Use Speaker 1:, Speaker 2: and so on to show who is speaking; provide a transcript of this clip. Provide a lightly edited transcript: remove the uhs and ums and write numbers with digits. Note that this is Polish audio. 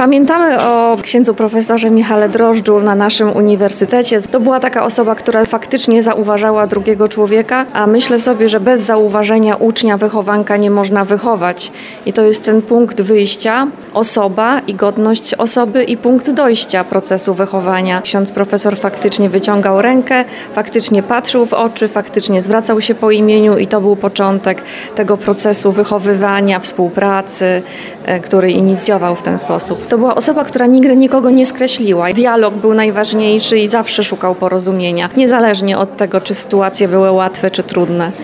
Speaker 1: Pamiętamy o księdzu profesorze Michale Drożdżu na naszym uniwersytecie. To była taka osoba, która faktycznie zauważała drugiego człowieka, a myślę sobie, że bez zauważenia ucznia, wychowanka nie można wychować. I to jest ten punkt wyjścia, osoba i godność osoby i punkt dojścia procesu wychowania. Ksiądz profesor faktycznie wyciągał rękę, faktycznie patrzył w oczy, faktycznie zwracał się po imieniu i to był początek tego procesu wychowywania, współpracy, który inicjował w ten sposób. To była osoba, która nigdy nikogo nie skreśliła. Dialog był najważniejszy i zawsze szukał porozumienia, niezależnie od tego, czy sytuacje były łatwe czy trudne.